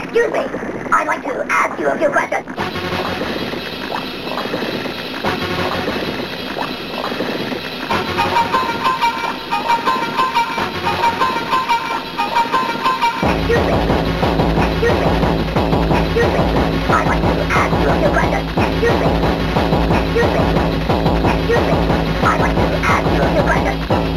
Excuse me. I'd like to ask you a few questions. Excuse me. Excuse me. Excuse me. I'd like to ask you a few questions. Excuse me. Excuse me. Excuse me. I'd like to ask you a few questions.